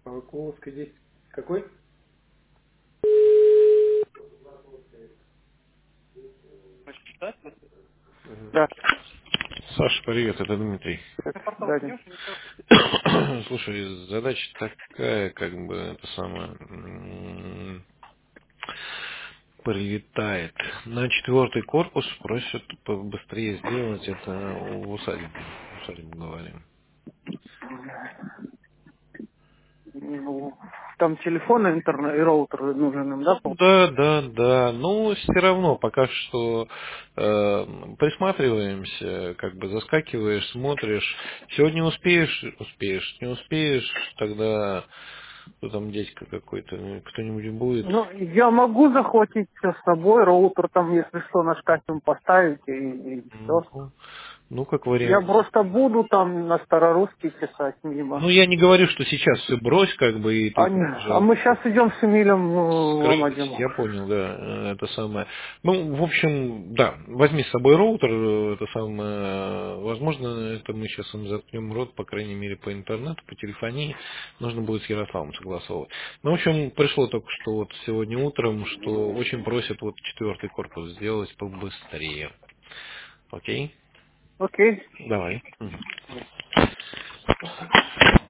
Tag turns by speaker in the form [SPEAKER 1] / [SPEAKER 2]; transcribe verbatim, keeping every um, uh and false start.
[SPEAKER 1] Волковская десять. Какой? Мгм.
[SPEAKER 2] Да,
[SPEAKER 3] Саша, привет, это Дмитрий.
[SPEAKER 2] да, да.
[SPEAKER 3] Слушай, задача такая, как бы, это самое, м, прилетает. На четвертый корпус просят побыстрее сделать это в усадьбе. В усадьбе говорим.
[SPEAKER 2] Ну, там телефон, интернет и роутер нужен им, да? пол-
[SPEAKER 3] Да, да, да. Ну, все равно пока что э, присматриваемся, как бы заскакиваешь, смотришь. Сегодня успеешь, успеешь. Не успеешь, тогда кто там дядька какой-то, ну, кто-нибудь будет.
[SPEAKER 2] Ну, я могу захватить все с собой, роутер там, если что, на шкафем поставить и, все.
[SPEAKER 3] Ну, ну, как
[SPEAKER 2] Я
[SPEAKER 3] вариант.
[SPEAKER 2] просто буду там на старорусский писать
[SPEAKER 3] Ну,
[SPEAKER 2] мимо.
[SPEAKER 3] я не говорю, что сейчас все брось, как бы, и
[SPEAKER 2] А,
[SPEAKER 3] ты
[SPEAKER 2] не- а
[SPEAKER 3] же
[SPEAKER 2] мы сейчас идем с Эмилем э, в
[SPEAKER 3] скрылась,
[SPEAKER 2] Амадину.
[SPEAKER 3] я понял, да, э, это самое. Ну, в общем, да, возьми с собой роутер, э, это самое, возможно, это мы сейчас им заткнем рот, по крайней мере, по интернету, по телефонии, нужно будет с Ярославом согласовывать. Ну, в общем, пришло только что вот сегодня утром, что очень просят вот четвертый корпус сделать побыстрее. Окей?
[SPEAKER 2] Окей.
[SPEAKER 3] Давай. Мгм.